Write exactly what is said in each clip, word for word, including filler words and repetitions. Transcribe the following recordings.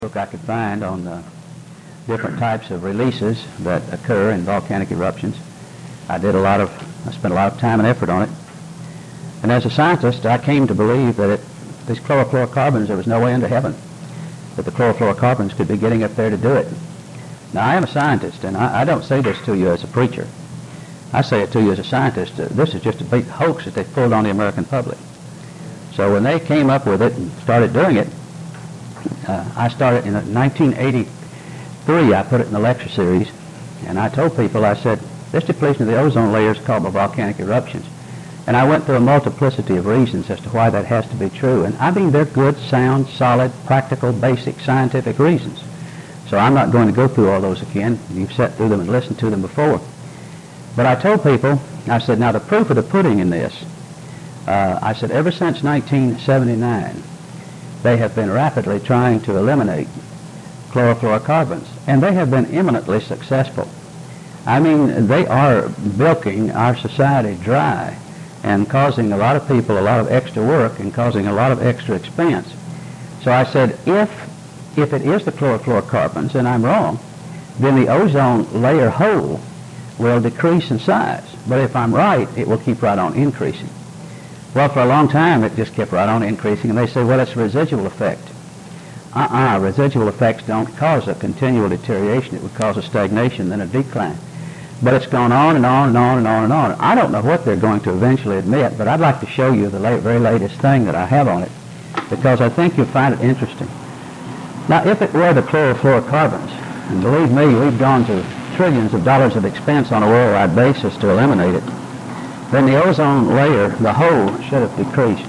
book I could find on the different types of releases that occur in volcanic eruptions. I did a lot of, I spent a lot of time and effort on it. And as a scientist, I came to believe that it, these chlorofluorocarbons, there was no way into heaven that the chlorofluorocarbons could be getting up there to do it. Now, I am a scientist, and I, I don't say this to you as a preacher. I say it to you as a scientist. Uh, this is just a big hoax that they pulled on the American public. So when they came up with it and started doing it, uh, I started in nineteen eighty-three, I put it in the lecture series, and I told people, I said, this depletion of the ozone layer is called by volcanic eruptions. And I went through a multiplicity of reasons as to why that has to be true. And I mean, they're good, sound, solid, practical, basic, scientific reasons. So I'm not going to go through all those again. You've sat through them and listened to them before. But I told people, I said, now the proof of the pudding in this, uh, I said, ever since nineteen seventy-nine, they have been rapidly trying to eliminate chlorofluorocarbons. And they have been eminently successful. I mean, they are bilking our society dry and causing a lot of people a lot of extra work and causing a lot of extra expense. So I said, if if it is the chlorofluorocarbons, and I'm wrong, then the ozone layer hole will decrease in size. But if I'm right, it will keep right on increasing. Well, for a long time, it just kept right on increasing, and they say, well, it's a residual effect. Uh-uh, residual effects don't cause a continual deterioration. It would cause a stagnation, then a decline. But it's gone on and on and on and on and on. I don't know what they're going to eventually admit, but I'd like to show you the late, very latest thing that I have on it, because I think you'll find it interesting. Now, if it were the chlorofluorocarbons, and believe me, we've gone to trillions of dollars of expense on a worldwide basis to eliminate it, then the ozone layer, the hole, should have decreased.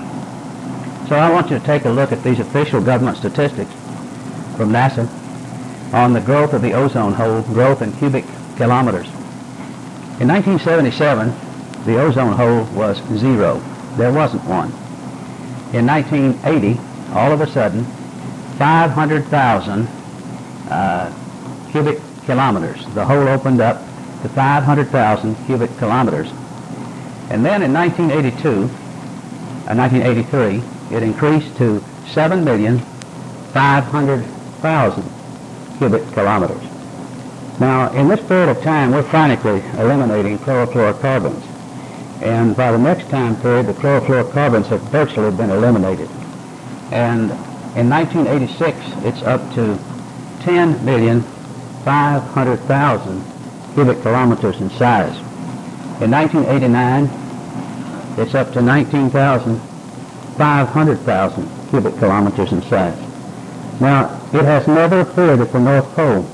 So I want you to take a look at these official government statistics from NASA on the growth of the ozone hole, growth in cubic kilometers. In nineteen seventy-seven, the ozone hole was zero. There wasn't one. In nineteen eighty, all of a sudden, five hundred thousand uh, cubic kilometers. The hole opened up to five hundred thousand cubic kilometers. And then in nineteen eighty-two, uh, nineteen eighty-three, it increased to seven million five hundred thousand cubic kilometers. Now, in this period of time, we're frantically eliminating chlorofluorocarbons. And by the next time period, the chlorofluorocarbons have virtually been eliminated. And in nineteen eighty-six, it's up to ten million five hundred thousand cubic kilometers in size. In nineteen eighty-nine, it's up to nineteen thousand five hundred thousand cubic kilometers in size. Now, it has never appeared at the North Pole.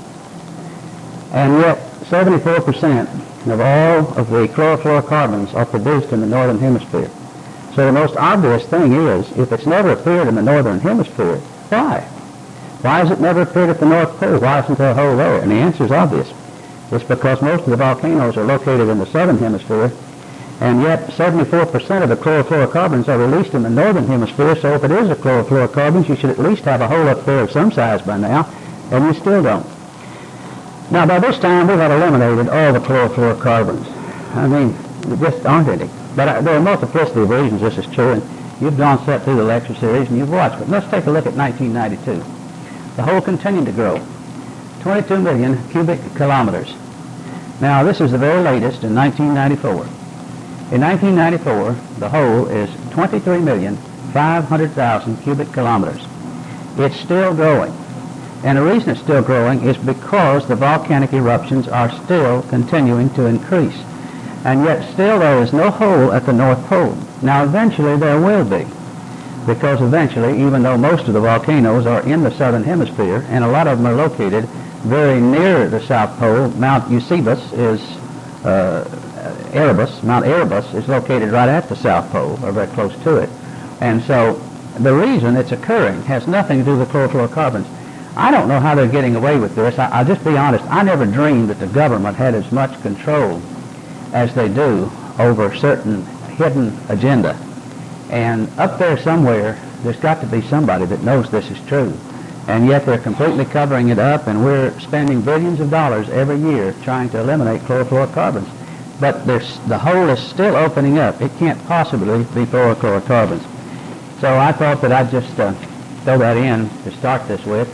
And yet, seventy-four percent of all of the chlorofluorocarbons are produced in the Northern Hemisphere. So the most obvious thing is, if it's never appeared in the Northern Hemisphere, why? Why has it never appeared at the North Pole? Why isn't there a hole there? And the answer is obvious. It's because most of the volcanoes are located in the Southern Hemisphere, and yet seventy-four percent of the chlorofluorocarbons are released in the Northern Hemisphere, so if it is a chlorofluorocarbons, you should at least have a hole up there of some size by now, and you still don't. Now, by this time, we have eliminated all the chlorofluorocarbons. I mean, there just aren't any. But I, there are a multiplicity of reasons this is true, and you've gone set through the lecture series and you've watched. But let's take a look at nineteen ninety-two. The hole continued to grow, twenty-two million cubic kilometers. Now, this is the very latest in nineteen ninety-four. In nineteen ninety-four, the hole is twenty-three million five hundred thousand cubic kilometers. It's still growing. And the reason it's still growing is because the volcanic eruptions are still continuing to increase. And yet still there is no hole at the North Pole. Now eventually there will be, because eventually, even though most of the volcanoes are in the Southern Hemisphere, and a lot of them are located very near the South Pole, Mount Eusebius is, uh, Erebus, Mount Erebus is located right at the South Pole, or very close to it. And so the reason it's occurring has nothing to do with chlorofluorocarbons. I don't know how they're getting away with this. I, I'll just be honest. I never dreamed that the government had as much control as they do over certain hidden agenda. And up there somewhere, there's got to be somebody that knows this is true. And yet they're completely covering it up, and we're spending billions of dollars every year trying to eliminate chlorofluorocarbons. But there's, the hole is still opening up. It can't possibly be chlorofluorocarbons. So I thought that I'd just uh, throw that in to start this with.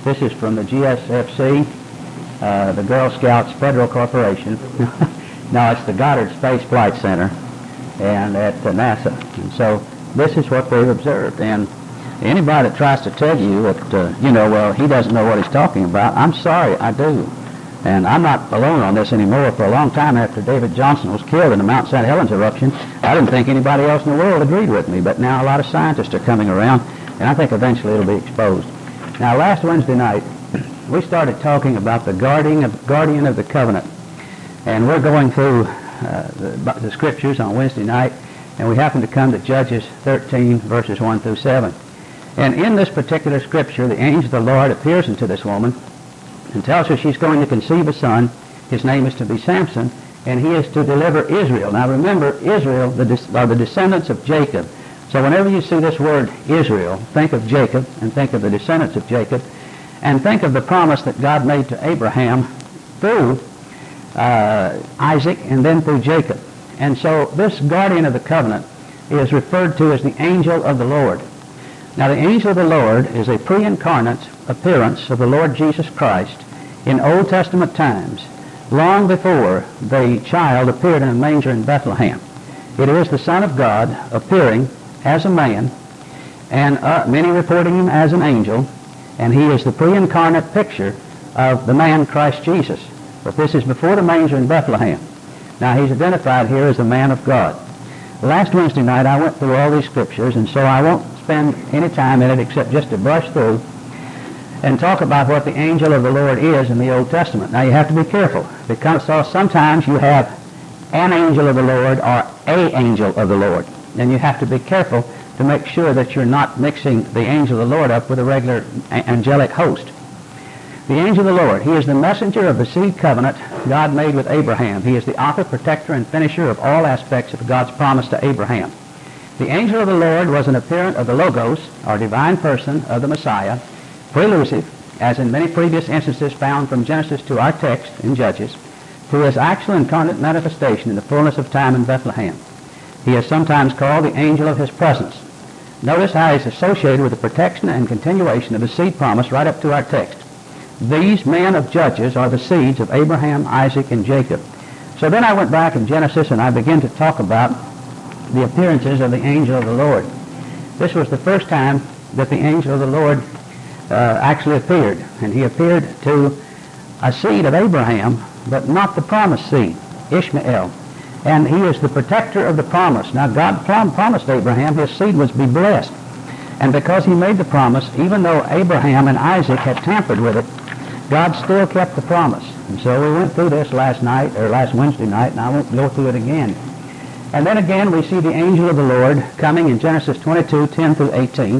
This is from the G S F C, uh, the Girl Scouts Federal Corporation. No, it's the Goddard Space Flight Center and at uh, NASA. And so this is what they've observed. And anybody that tries to tell you that, uh, you know, well, he doesn't know what he's talking about, I'm sorry, I do. And I'm not alone on this anymore. For a long time after David Johnson was killed in the Mount Saint Helens eruption, I didn't think anybody else in the world agreed with me. But now a lot of scientists are coming around, and I think eventually it'll be exposed. Now, last Wednesday night, we started talking about the guardian of, guardian of the covenant. And we're going through uh, the, the scriptures on Wednesday night, and we happen to come to Judges thirteen, verses one through seven. And in this particular scripture, the angel of the Lord appears unto this woman and tells her she's going to conceive a son. His name is to be Samson, and he is to deliver Israel. Now remember, Israel the, are the descendants of Jacob. So whenever you see this word Israel, think of Jacob and think of the descendants of Jacob, and think of the promise that God made to Abraham through uh, Isaac and then through Jacob. And so this guardian of the covenant is referred to as the angel of the Lord. Now the angel of the Lord is a pre-incarnate appearance of the Lord Jesus Christ in Old Testament times, long before the child appeared in a manger in Bethlehem. It is the Son of God appearing as a man, and uh, many reporting him as an angel, and he is the pre-incarnate picture of the man Christ Jesus. But this is before the manger in Bethlehem. Now he's identified here as the man of God. Last Wednesday night I went through all these scriptures, and so I won't spend any time in it except just to brush through and talk about what the angel of the Lord is in the Old Testament. Now you have to be careful, because sometimes you have an angel of the Lord or a angel of the Lord, and you have to be careful to make sure that you're not mixing the angel of the Lord up with a regular angelic host. The angel of the Lord, he is the messenger of the seed covenant God made with Abraham. He is the author, protector, and finisher of all aspects of God's promise to Abraham. The angel of the Lord was an appearance of the Logos, or divine person of the Messiah, prelusive, as in many previous instances found from Genesis to our text in Judges, to his actual incarnate manifestation in the fullness of time in Bethlehem. He is sometimes called the angel of his presence. Notice how he's associated with the protection and continuation of the seed promise right up to our text. These men of Judges are the seeds of Abraham, Isaac, and Jacob. So then I went back in Genesis and I began to talk about the appearances of the angel of the Lord. This was the first time that the angel of the Lord uh, actually appeared. And he appeared to a seed of Abraham, but not the promised seed, Ishmael. And he is the protector of the promise. Now God prom- promised Abraham his seed was to be blessed. And because he made the promise, even though Abraham and Isaac had tampered with it, God still kept the promise. And so we went through this last night, or last Wednesday night, and I won't go through it again. And then again we see the angel of the Lord coming in Genesis twenty-two, ten through eighteen.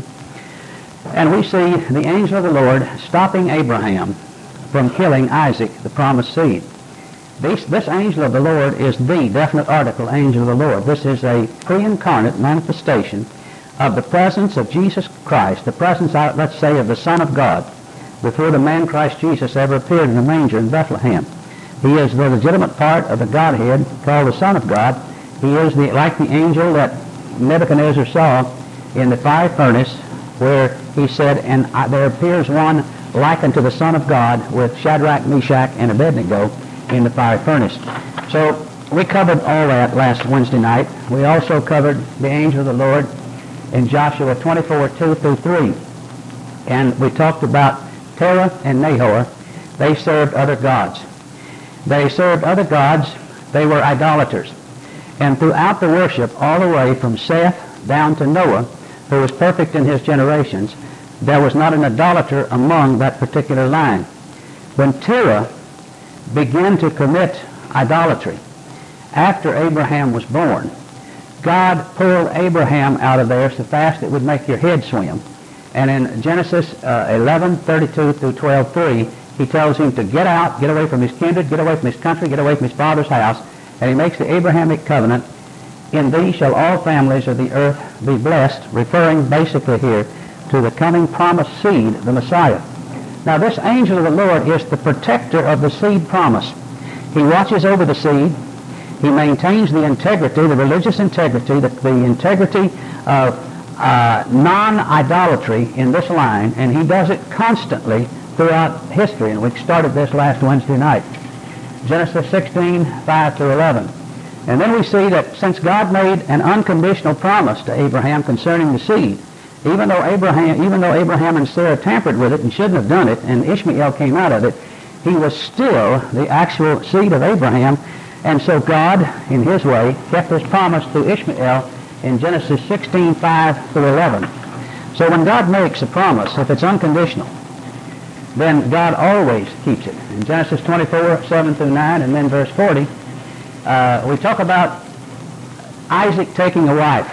And we see the angel of the Lord stopping Abraham from killing Isaac, the promised seed. This, this angel of the Lord is the definite article angel of the Lord. This is a pre-incarnate manifestation of the presence of Jesus Christ, the presence, let's say, of the Son of God, before the man Christ Jesus ever appeared in the manger in Bethlehem. He is the legitimate part of the Godhead called the Son of God. He is the, like the angel that Nebuchadnezzar saw in the fire furnace, where he said, and I, there appears one like unto the Son of God with Shadrach, Meshach, and Abednego in the fire furnace. So we covered all that last Wednesday night. We also covered the angel of the Lord in Joshua twenty-four, two through three. And we talked about Terah and Nahor. They served other gods. They served other gods. They were idolaters. And throughout the worship, all the way from Seth down to Noah, who was perfect in his generations, there was not an idolater among that particular line. When Terah began to commit idolatry after Abraham was born, God pulled Abraham out of there so fast it would make your head swim. And in Genesis uh, eleven, thirty-two through twelve, three, he tells him to get out, get away from his kindred, get away from his country, get away from his father's house, and he makes the Abrahamic covenant, in thee shall all families of the earth be blessed, referring basically here to the coming promised seed, the Messiah. Now this angel of the Lord is the protector of the seed promise. He watches over the seed. He maintains the integrity, the religious integrity, the, the integrity of uh, non-idolatry in this line, and he does it constantly throughout history, and we started this last Wednesday night. Genesis sixteen, five through eleven. And then we see that since God made an unconditional promise to Abraham concerning the seed, even though Abraham, even though Abraham and Sarah tampered with it and shouldn't have done it, and Ishmael came out of it, he was still the actual seed of Abraham. And so God, in his way, kept his promise through Ishmael in Genesis sixteen, five through eleven. So when God makes a promise, if it's unconditional, then God always keeps it. In Genesis twenty-four, seven through nine, and then verse forty, uh, we talk about Isaac taking a wife.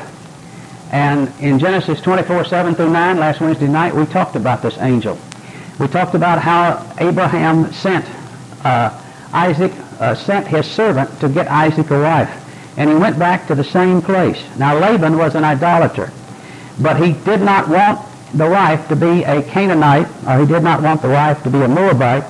And in Genesis twenty-four, seven through nine, last Wednesday night, we talked about this angel. We talked about how Abraham sent uh, Isaac, uh, sent his servant to get Isaac a wife. And he went back to the same place. Now Laban was an idolater, but he did not want the wife to be a Canaanite, or he did not want the wife to be a Moabite.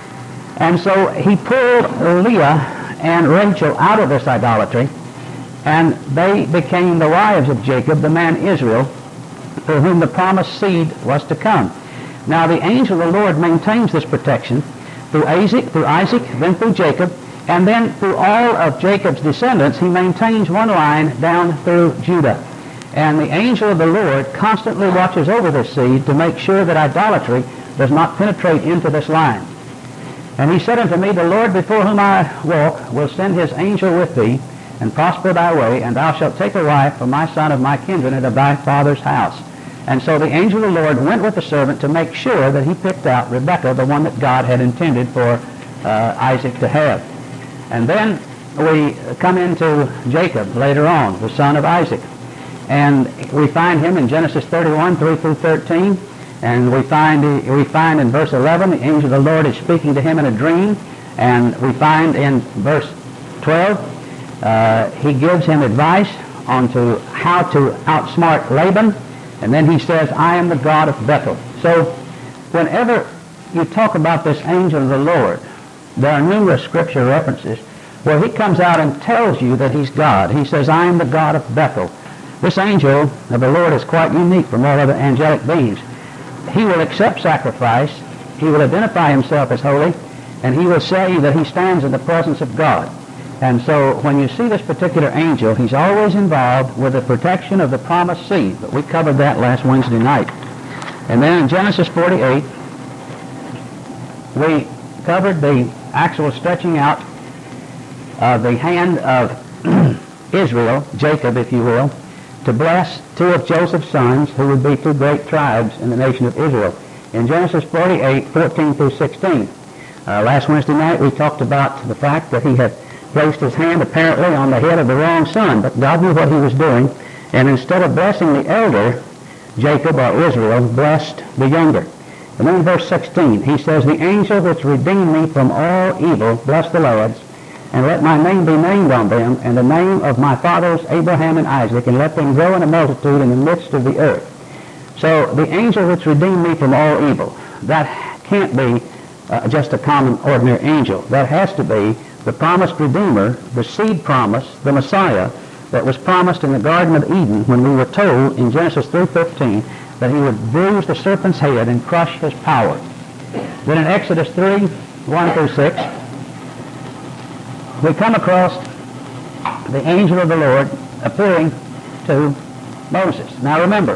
And so he pulled Leah and Rachel out of this idolatry, and they became the wives of Jacob, the man Israel, through whom the promised seed was to come. Now the angel of the Lord maintains this protection through Isaac, through Isaac, then through Jacob, and then through all of Jacob's descendants. He maintains one line down through Judah. And the angel of the Lord constantly watches over this seed to make sure that idolatry does not penetrate into this line. And he said unto me, the Lord before whom I walk will send his angel with thee, and prosper thy way, and thou shalt take a wife for my son of my kindred and of thy father's house. And so the angel of the Lord went with the servant to make sure that he picked out Rebekah, the one that God had intended for uh, Isaac to have. And then we come into Jacob later on, the son of Isaac. And we find him in Genesis thirty-one, three through thirteen. And we find, we find in verse eleven, the angel of the Lord is speaking to him in a dream. And we find in verse twelve, uh, he gives him advice on to how to outsmart Laban. And then he says, I am the God of Bethel. So whenever you talk about this angel of the Lord, there are numerous scripture references where he comes out and tells you that he's God. He says, I am the God of Bethel. This angel of the Lord is quite unique from all other angelic beings. He will accept sacrifice, he will identify himself as holy, and he will say that he stands in the presence of God. And so when you see this particular angel, he's always involved with the protection of the promised seed. But we covered that last Wednesday night. And then in Genesis forty-eight, we covered the actual stretching out of the hand of Israel, Jacob, if you will, to bless two of Joseph's sons, who would be two great tribes in the nation of Israel. In Genesis forty-eight, fourteen through sixteen. Uh, last Wednesday night we talked about the fact that he had placed his hand apparently on the head of the wrong son, but God knew what he was doing, and instead of blessing the elder, Jacob or Israel blessed the younger. And then in verse sixteen, he says, the angel which redeemed me from all evil, bless the Lord, and let my name be named on them, and the name of my fathers Abraham and Isaac, and let them grow in a multitude in the midst of the earth. So the angel which redeemed me from all evil, that can't be uh, just a common, ordinary angel. That has to be the promised Redeemer, the seed promise, the Messiah, that was promised in the Garden of Eden when we were told in Genesis three fifteen that he would bruise the serpent's head and crush his power. Then in Exodus three, one through six, we come across the angel of the Lord appearing to Moses. Now remember,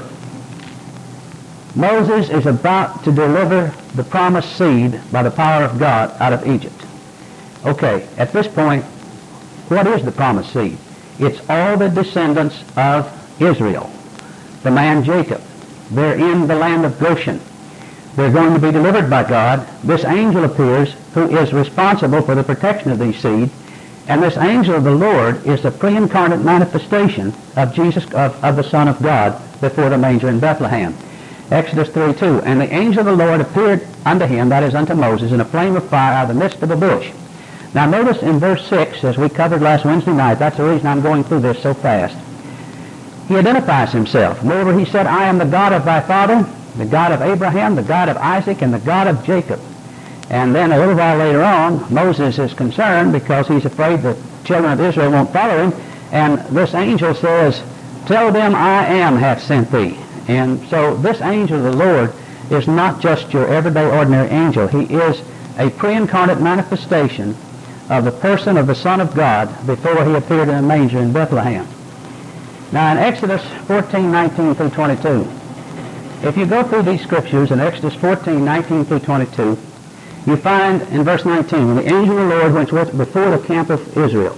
Moses is about to deliver the promised seed by the power of God out of Egypt. Okay, at this point, what is the promised seed? It's all the descendants of Israel, the man Jacob. They're in the land of Goshen. They're going to be delivered by God. This angel appears who is responsible for the protection of these seed, and this angel of the Lord is the pre-incarnate manifestation of Jesus, of, of the Son of God before the manger in Bethlehem. Exodus three two, and the angel of the Lord appeared unto him, that is unto Moses, in a flame of fire out of the midst of a bush. Now notice in verse six, as we covered last Wednesday night, that's the reason I'm going through this so fast. He identifies himself. Moreover, he said, I am the God of thy father, the God of Abraham, the God of Isaac, and the God of Jacob. And then a little while later on, Moses is concerned because he's afraid the children of Israel won't follow him. And this angel says, tell them I am hath sent thee. And so this angel of the Lord is not just your everyday ordinary angel. He is a pre-incarnate manifestation of the person of the Son of God before he appeared in a manger in Bethlehem. Now in Exodus fourteen, nineteen through twenty-two, if you go through these scriptures in Exodus fourteen, nineteen through twenty-two, you find in verse nineteen, the angel of the Lord went with before the camp of Israel.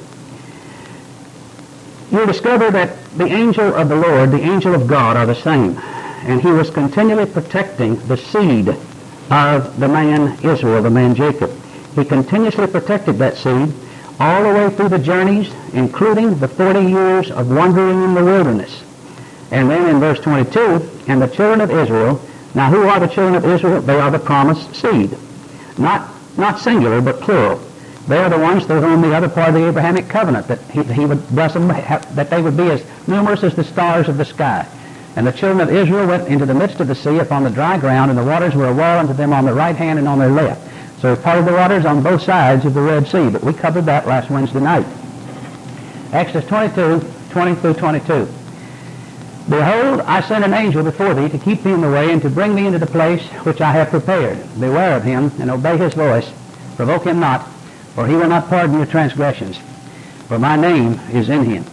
You'll discover that the angel of the Lord, the angel of God, are the same. And he was continually protecting the seed of the man Israel, the man Jacob. He continuously protected that seed all the way through the journeys, including the forty years of wandering in the wilderness. And then in verse twenty-two, and the children of Israel, now who are the children of Israel? They are the promised seed. Not, not singular, but plural. They are the ones through whom the other part of the Abrahamic covenant, that he, he would bless them, that they would be as numerous as the stars of the sky. And the children of Israel went into the midst of the sea upon the dry ground, and the waters were a wall unto them on their right hand and on their left. So he parted the waters on both sides of the Red Sea, but we covered that last Wednesday night. Exodus twenty-two, twenty through twenty-two. Behold, I send an angel before thee to keep thee in the way and to bring thee into the place which I have prepared. Beware of him and obey his voice. Provoke him not, for he will not pardon your transgressions, for my name is in him.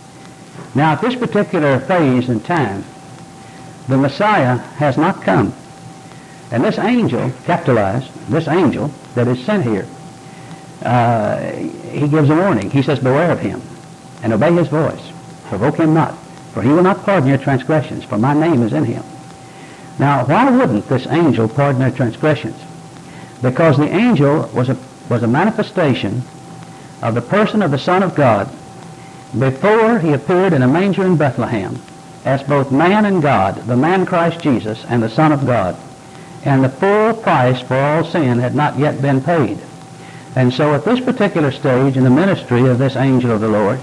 Now, at this particular phase in time, the Messiah has not come. And this angel, capitalized, this angel that is sent here, uh, he gives a warning. He says, beware of him and obey his voice. Provoke him not, for he will not pardon your transgressions, for my name is in him. Now, why wouldn't this angel pardon their transgressions? Because the angel was a, was a manifestation of the person of the Son of God before he appeared in a manger in Bethlehem as both man and God, the man Christ Jesus and the Son of God. And the full price for all sin had not yet been paid. And so at this particular stage in the ministry of this angel of the Lord,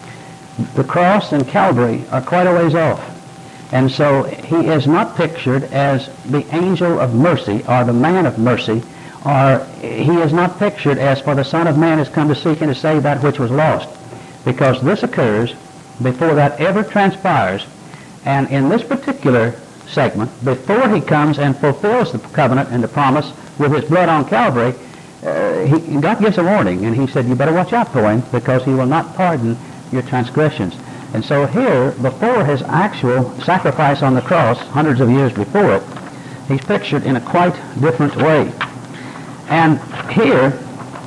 the cross and Calvary are quite a ways off. And so he is not pictured as the angel of mercy or the man of mercy, or he is not pictured as for the Son of Man has come to seek and to save that which was lost. Because this occurs before that ever transpires. And in this particular segment, before he comes and fulfills the covenant and the promise with his blood on Calvary, uh, he, God gives a warning, and he said, you better watch out for him, because he will not pardon your transgressions. And so here, before his actual sacrifice on the cross, hundreds of years before it, he's pictured in a quite different way. And here,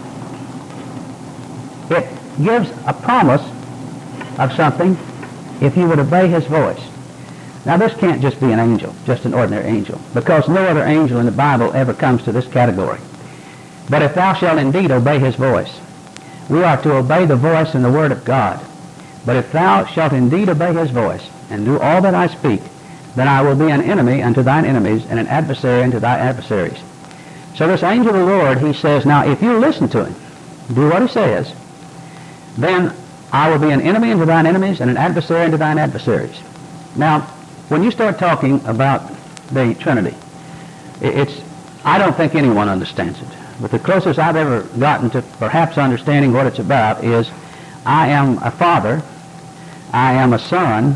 it gives a promise of something if you would obey his voice. Now, this can't just be an angel, just an ordinary angel, because no other angel in the Bible ever comes to this category. But if thou shalt indeed obey his voice, we are to obey the voice and the word of God. But if thou shalt indeed obey his voice and do all that I speak, then I will be an enemy unto thine enemies and an adversary unto thy adversaries. So this angel of the Lord, he says, now if you listen to him, do what he says, then I will be an enemy unto thine enemies and an adversary unto thine adversaries. Now, when you start talking about the Trinity, it's, I don't think anyone understands it. But the closest I've ever gotten to perhaps understanding what it's about is I am a father, I am a son,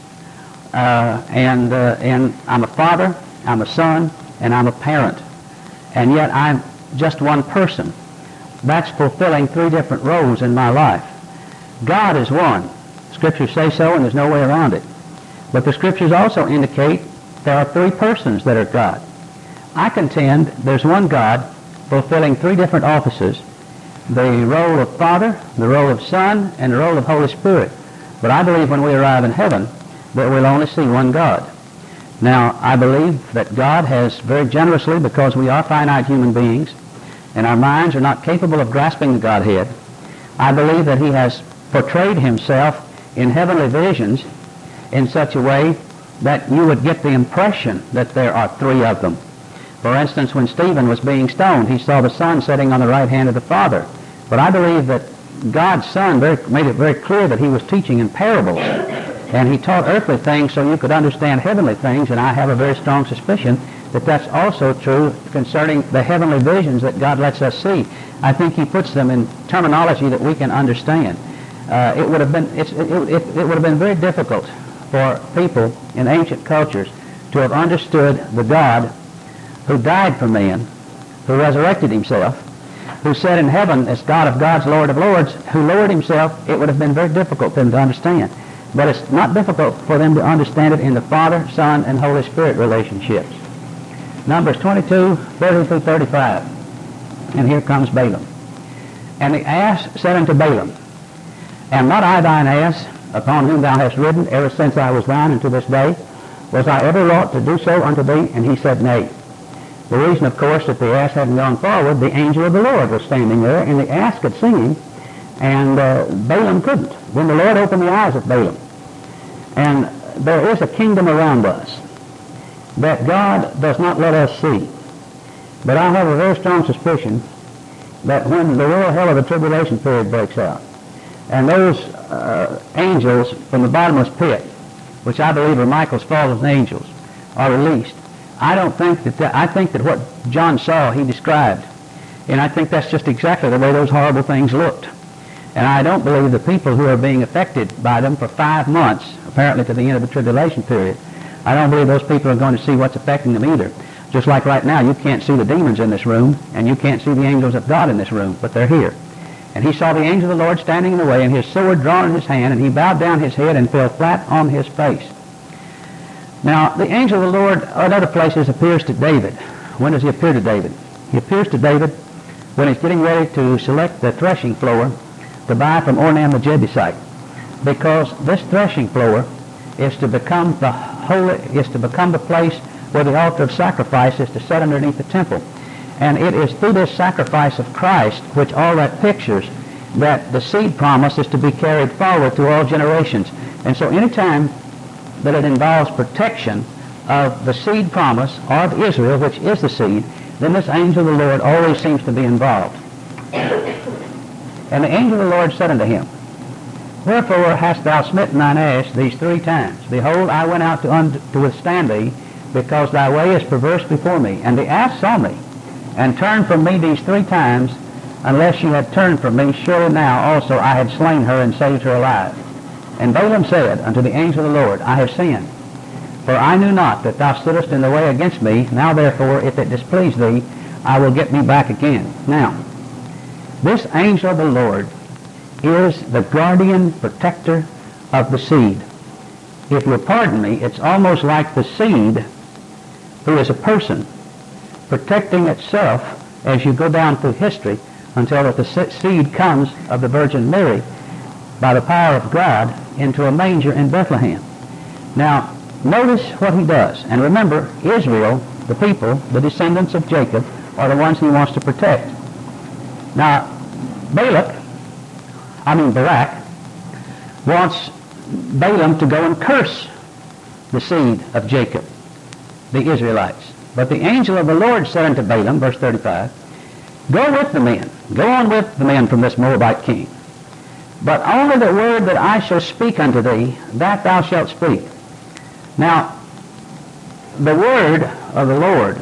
uh, and, uh, and I'm a father, I'm a son, and I'm a parent. And yet I'm just one person. That's fulfilling three different roles in my life. God is one. Scriptures say so, and there's no way around it. But the Scriptures also indicate there are three persons that are God. I contend there's one God fulfilling three different offices, the role of Father, the role of Son, and the role of Holy Spirit. But I believe when we arrive in heaven that we'll only see one God. Now, I believe that God has very generously, because we are finite human beings, and our minds are not capable of grasping the Godhead, I believe that he has portrayed himself in heavenly visions in such a way that you would get the impression that there are three of them. For instance, when Stephen was being stoned, he saw the Son sitting on the right hand of the Father. But I believe that God's Son very, made it very clear that he was teaching in parables. And he taught earthly things so you could understand heavenly things, and I have a very strong suspicion that that's also true concerning the heavenly visions that God lets us see. I think he puts them in terminology that we can understand. Uh, it would have been it's, it, it, it would have been very difficult for people in ancient cultures to have understood the God who died for men, who resurrected himself, who sat in heaven as God of gods, Lord of lords, who lowered himself, it would have been very difficult for them to understand. But it's not difficult for them to understand it in the Father, Son, and Holy Spirit relationships. Numbers twenty-two, thirty through thirty-five. And here comes Balaam. And the ass said unto Balaam, Am not I thine ass, upon whom thou hast ridden ever since I was thine unto this day? Was I ever wrought to do so unto thee? And he said, Nay. The reason, of course, that the ass hadn't gone forward, the angel of the Lord was standing there, and the ass could see him, and uh, Balaam couldn't. Then the Lord opened the eyes of Balaam. And there is a kingdom around us that God does not let us see. But I have a very strong suspicion that when the real hell of the tribulation period breaks out, and those uh, angels from the bottomless pit, which I believe are Michael's fallen angels, are released, I don't think that, that I think that what John saw, he described. And I think that's just exactly the way those horrible things looked. And I don't believe the people who are being affected by them for five months, apparently to the end of the tribulation period, I don't believe those people are going to see what's affecting them either. Just like right now, you can't see the demons in this room, and you can't see the angels of God in this room, but they're here. And he saw the angel of the Lord standing in the way, and his sword drawn in his hand, and he bowed down his head and fell flat on his face. Now, the angel of the Lord at other places appears to David. When does he appear to David? He appears to David when he's getting ready to select the threshing floor to buy from Ornan the Jebusite, because this threshing floor is to become the holy, is to become the place where the altar of sacrifice is to set underneath the temple. And it is through this sacrifice of Christ, which all that pictures, that the seed promise is to be carried forward to all generations. And so anytime that it involves protection of the seed promise of Israel, which is the seed, then this angel of the Lord always seems to be involved. And the angel of the Lord said unto him, Wherefore hast thou smitten thine ass these three times? Behold, I went out to, un- to withstand thee, because thy way is perverse before me. And the ass saw me, and turned from me these three times. Unless she had turned from me, surely now also I had slain her and saved her alive. And Balaam said unto the angel of the Lord, I have sinned, for I knew not that thou stoodest in the way against me. Now therefore, if it displease thee, I will get me back again. Now, this angel of the Lord is the guardian protector of the seed. If you'll pardon me, it's almost like the seed, who is a person, protecting itself as you go down through history until that the seed comes of the Virgin Mary by the power of God into a manger in Bethlehem. Now, notice what he does. And remember, Israel, the people, the descendants of Jacob, are the ones he wants to protect. Now, Balak, I mean Barak, wants Balaam to go and curse the seed of Jacob, the Israelites. But the angel of the Lord said unto Balaam, verse thirty-five, Go with the men, go on with the men from this Moabite king. But only the word that I shall speak unto thee, that thou shalt speak. Now, the word of the Lord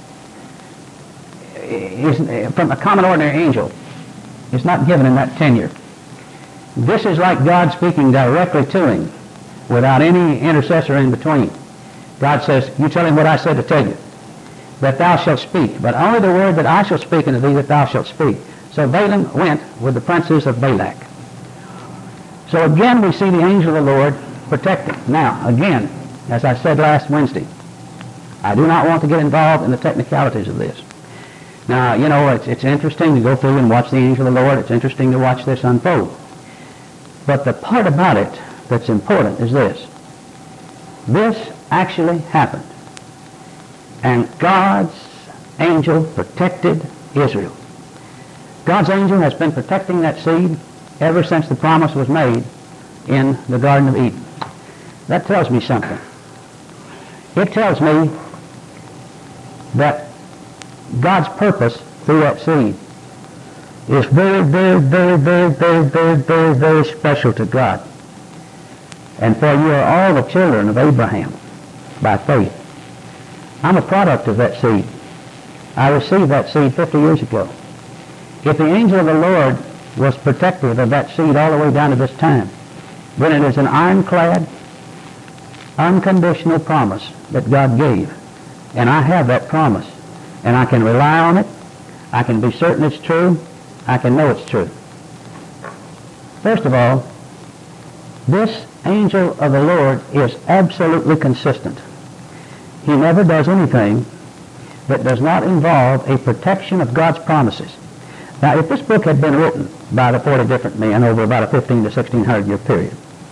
is from a common ordinary angel. It's not given in that tenure. This is like God speaking directly to him without any intercessor in between. God says, you tell him what I said to tell you, that thou shalt speak, but only the word that I shall speak unto thee, that thou shalt speak. So Balaam went with the princes of Balak. So again we see the angel of the Lord protecting. Now, again, as I said last Wednesday, I do not want to get involved in the technicalities of this. Now, you know, it's, it's interesting to go through and watch the angel of the Lord. It's interesting to watch this unfold. But the part about it that's important is this. This actually happened. And God's angel protected Israel. God's angel has been protecting that seed ever since the promise was made in the Garden of Eden. That tells me something. It tells me that God's purpose through that seed is very, very, very, very, very, very, very, very special to God. And for you are all the children of Abraham by faith. I'm a product of that seed. I received that seed fifty years ago. If the angel of the Lord was protective of that seed all the way down to this time, then it is an ironclad, unconditional promise that God gave. And I have that promise. and I can rely on it. I can be certain it's true. I can know it's true. First of all, this angel of the Lord is absolutely consistent. He never does anything that does not involve a protection of God's promises. Now, if this book had been written by the forty different men over about a fifteen to sixteen hundred year period,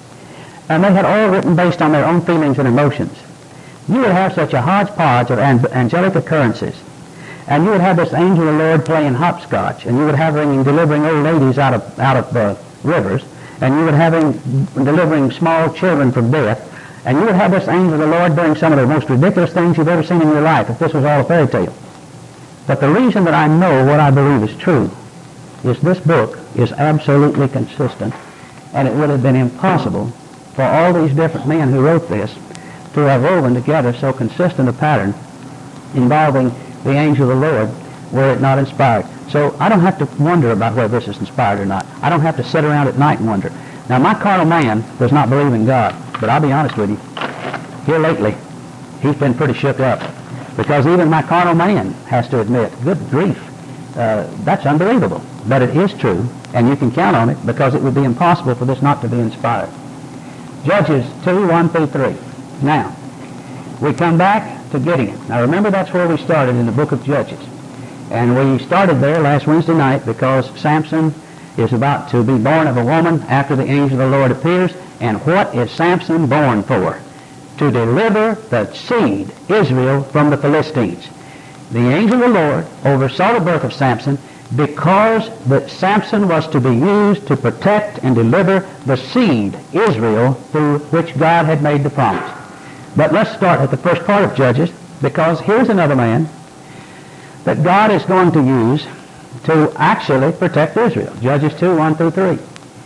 and they had all written based on their own feelings and emotions, you would have such a hodgepodge of an- angelic occurrences, and you would have this angel of the Lord playing hopscotch, and you would have him delivering old ladies out of out of uh, rivers, and you would have him delivering small children from death, and you would have this angel of the Lord doing some of the most ridiculous things you've ever seen in your life if this was all a fairy tale. But the reason that I know what I believe is true is this book is absolutely consistent, and it would have been impossible for all these different men who wrote this to have woven together so consistent a pattern involving the angel of the Lord were it not inspired. So I don't have to wonder about whether this is inspired or not. I don't have to sit around at night and wonder. Now, my carnal man does not believe in God, but I'll be honest with you. Here lately, he's been pretty shook up, because even my carnal man has to admit, good grief, uh, that's unbelievable. But it is true, and you can count on it, because it would be impossible for this not to be inspired. Judges two, one through three. Now, we come back to Gideon. Now remember, that's where we started in the book of Judges. And we started there last Wednesday night because Samson is about to be born of a woman after the angel of the Lord appears. And what is Samson born for? To deliver the seed, Israel, from the Philistines. The angel of the Lord oversaw the birth of Samson because that Samson was to be used to protect and deliver the seed, Israel, through which God had made the promise. But let's start at the first part of Judges, because here's another man that God is going to use to actually protect Israel. Judges two, one through three.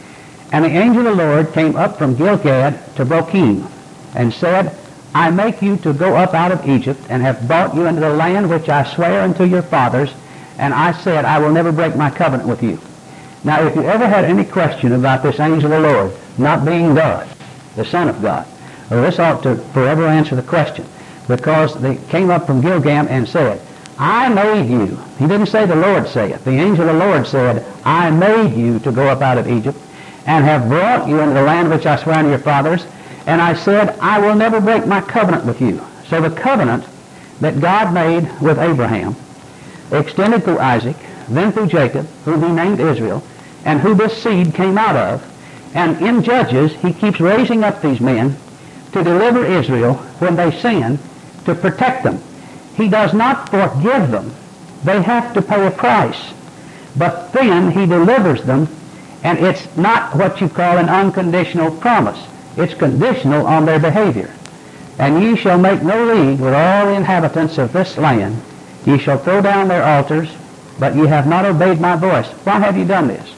And the angel of the Lord came up from Gilgad to Bochim, and said, I make you to go up out of Egypt, and have brought you into the land which I swear unto your fathers, and I said, I will never break my covenant with you. Now, if you ever had any question about this angel of the Lord not being God, the Son of God, well, this ought to forever answer the question, because they came up from Gilgal and said, I made you. He didn't say the Lord saith. The angel of the Lord said, I made you to go up out of Egypt, and have brought you into the land which I swear unto your fathers, and I said, I will never break my covenant with you. So the covenant that God made with Abraham extended through Isaac, then through Jacob, whom he named Israel, and who this seed came out of. And in Judges, he keeps raising up these men to deliver Israel when they sin, to protect them. He does not forgive them. They have to pay a price. But then he delivers them, and it's not what you call an unconditional promise. It's conditional on their behavior. And ye shall make no league with all the inhabitants of this land. Ye shall throw down their altars, but ye have not obeyed my voice. Why have you done this?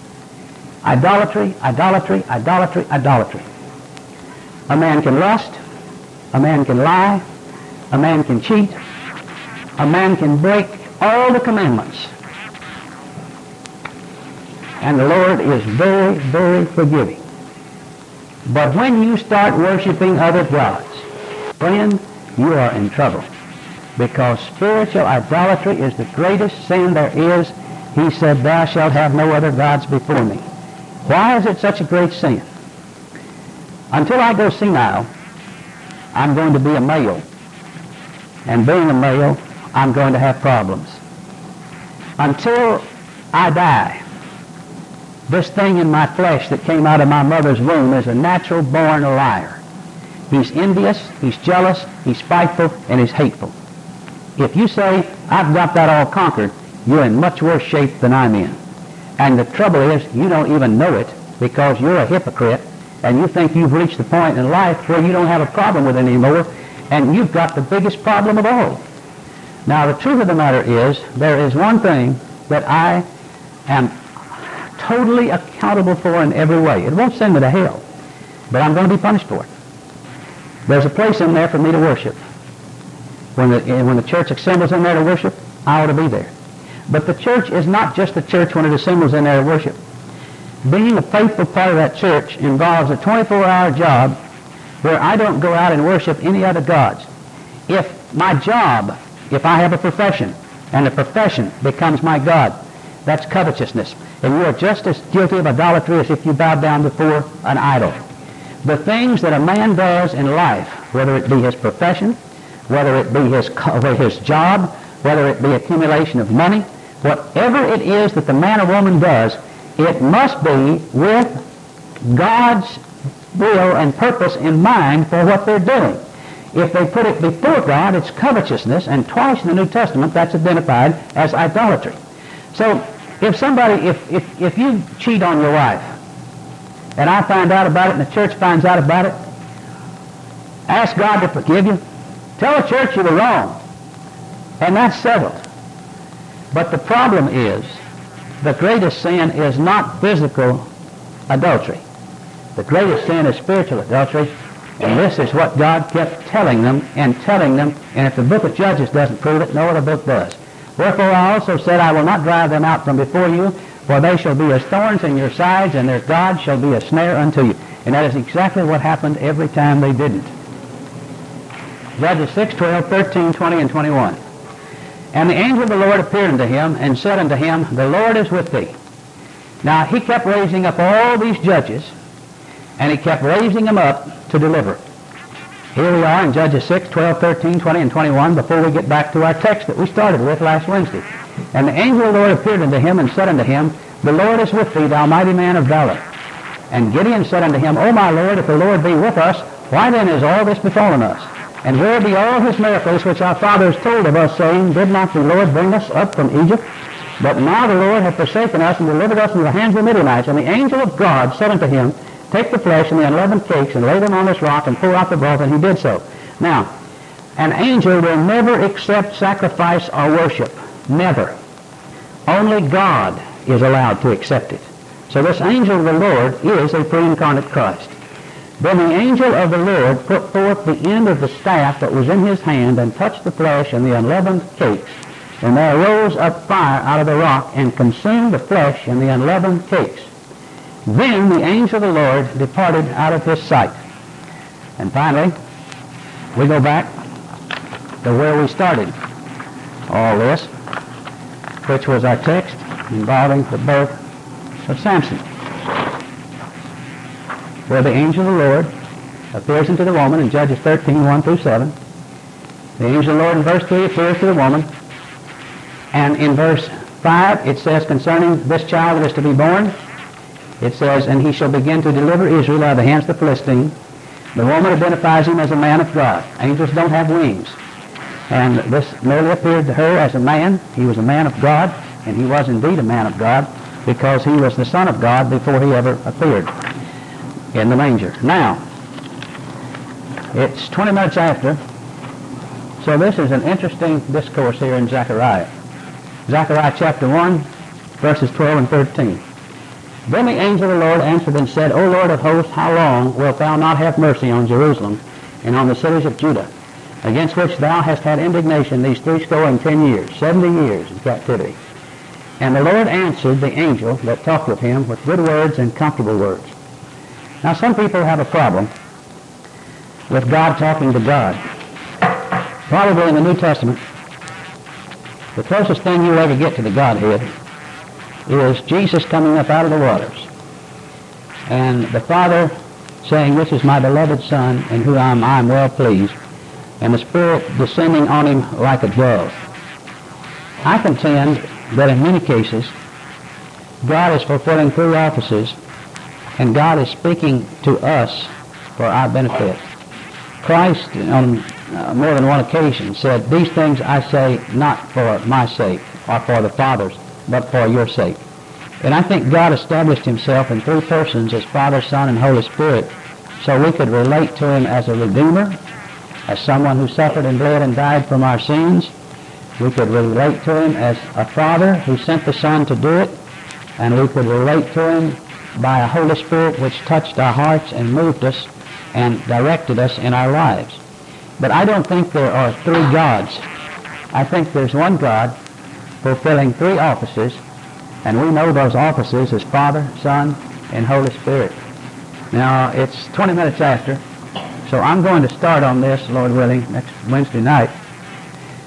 Idolatry, idolatry, idolatry, idolatry. A man can lust, a man can lie, a man can cheat, a man can break all the commandments. And the Lord is very, very forgiving. But when you start worshiping other gods, friend, you are in trouble. Because spiritual idolatry is the greatest sin there is. He said, thou shalt have no other gods before me. Why is it such a great sin? Until I go senile, I'm going to be a male. And being a male, I'm going to have problems. Until I die, this thing in my flesh that came out of my mother's womb is a natural born liar. He's envious, he's jealous, he's spiteful, and he's hateful. If you say, I've got that all conquered, you're in much worse shape than I'm in. And the trouble is, you don't even know it, because you're a hypocrite, and you think you've reached the point in life where you don't have a problem with it anymore, and you've got the biggest problem of all. Now, the truth of the matter is, there is one thing that I am totally accountable for in every way. It won't send me to hell, but I'm going to be punished for it. There's a place in there for me to worship. When the, when the church assembles in there to worship, I ought to be there. But the church is not just the church when it assembles in there to worship. Being a faithful part of that church involves a twenty-four hour job where I don't go out and worship any other gods. If my job, if I have a profession, and the profession becomes my God. That's covetousness. And you are just as guilty of idolatry as if you bowed down before an idol. The things that a man does in life, whether it be his profession, whether it be his, his job, whether it be accumulation of money, whatever it is that the man or woman does, it must be with God's will and purpose in mind for what they're doing. If they put it before God, it's covetousness, and twice in the New Testament that's identified as idolatry. So if somebody, if, if, if you cheat on your wife, and I find out about it and the church finds out about it, ask God to forgive you. Tell the church you were wrong. And that's settled. But the problem is, the greatest sin is not physical adultery. The greatest sin is spiritual adultery, and this is what God kept telling them and telling them, and if the book of Judges doesn't prove it, no other book does. Wherefore I also said, I will not drive them out from before you, for they shall be as thorns in your sides, and their God shall be a snare unto you. And that is exactly what happened every time they didn't. Judges six, twelve, thirteen, twenty, and twenty-one. And the angel of the Lord appeared unto him, and said unto him, The Lord is with thee. Now he kept raising up all these judges, and he kept raising them up to deliver. Here we are in Judges six, twelve, thirteen, twenty, and twenty-one, before we get back to our text that we started with last Wednesday. And the angel of the Lord appeared unto him, and said unto him, The Lord is with thee, thou mighty man of valor. And Gideon said unto him, O my Lord, if the Lord be with us, why then is all this befallen us? And where be all his miracles which our fathers told of us, saying, Did not the Lord bring us up from Egypt? But now the Lord hath forsaken us, and delivered us into the hands of the Midianites. And the angel of God said unto him, Take the flesh and the unleavened cakes, and lay them on this rock, and pour out the broth. And he did so. Now, an angel will never accept sacrifice or worship. Never. Only God is allowed to accept it. So this angel of the Lord is a pre-incarnate Christ. Then the angel of the Lord put forth the end of the staff that was in his hand, and touched the flesh and the unleavened cakes. And there arose up fire out of the rock, and consumed the flesh and the unleavened cakes. Then the angel of the Lord departed out of his sight. And finally, we go back to where we started all this, which was our text involving the birth of Samson, where the angel of the Lord appears unto the woman in Judges thirteen, one through seven. The angel of the Lord in verse three appears to the woman. And in verse five it says concerning this child that is to be born, it says, And he shall begin to deliver Israel out of the hands of the Philistine. The woman identifies him as a man of God. Angels don't have wings. And this merely appeared to her as a man. He was a man of God, and he was indeed a man of God, because he was the Son of God before he ever appeared in the manger. Now, it's twenty minutes after, so this is an interesting discourse here in Zechariah. Zechariah chapter one, verses twelve and thirteen. Then the angel of the Lord answered and said, O Lord of hosts, how long wilt thou not have mercy on Jerusalem and on the cities of Judah, against which thou hast had indignation these threescore and ten years, seventy years in captivity? And the Lord answered the angel that talked with him with good words and comfortable words. Now, some people have a problem with God talking to God. Probably in the New Testament, the closest thing you'll ever get to the Godhead is Jesus coming up out of the waters, and the Father saying, This is my beloved Son, in whom I am, I am well pleased, and the Spirit descending on him like a dove. I contend that in many cases, God is fulfilling three offices, and God is speaking to us for our benefit. Christ, on uh, more than one occasion, said, These things I say not for my sake or for the Father's, but for your sake. And I think God established himself in three persons as Father, Son, and Holy Spirit, so we could relate to him as a Redeemer, as someone who suffered and bled and died from our sins. We could relate to him as a Father who sent the Son to do it, and we could relate to him by a Holy Spirit which touched our hearts and moved us and directed us in our lives. But I don't think there are three gods. I think there's one God fulfilling three offices, and we know those offices as Father, Son, and Holy Spirit. Now, it's twenty minutes after, so I'm going to start on this, Lord willing, next Wednesday night.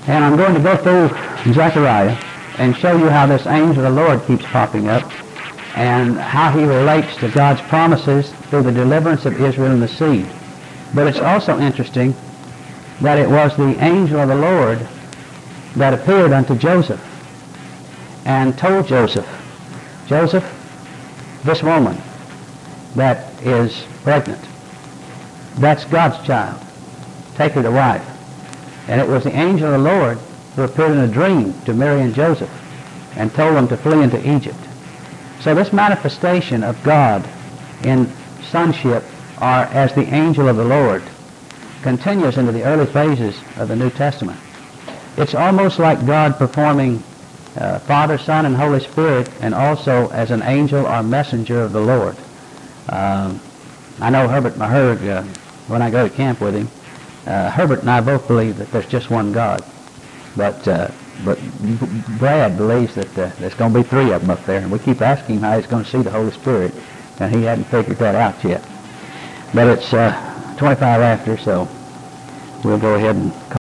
And I'm going to go through Zechariah and show you how this angel of the Lord keeps popping up and how he relates to God's promises through the deliverance of Israel and the seed. But it's also interesting that it was the angel of the Lord that appeared unto Joseph and told Joseph, Joseph, this woman that is pregnant, that's God's child. Take her to wife. And it was the angel of the Lord who appeared in a dream to Mary and Joseph and told them to flee into Egypt. So this manifestation of God in sonship, or as the angel of the Lord, continues into the early phases of the New Testament. It's almost like God performing uh, Father, Son, and Holy Spirit, and also as an angel or messenger of the Lord. Um, I know Herbert Maherg, uh, when I go to camp with him, uh, Herbert and I both believe that there's just one God. But uh, but Brad believes that uh, there's going to be three of them up there, and we keep asking him how he's going to see the Holy Spirit, and he hadn't figured that out yet. But it's uh, twenty-five after, so we'll go ahead and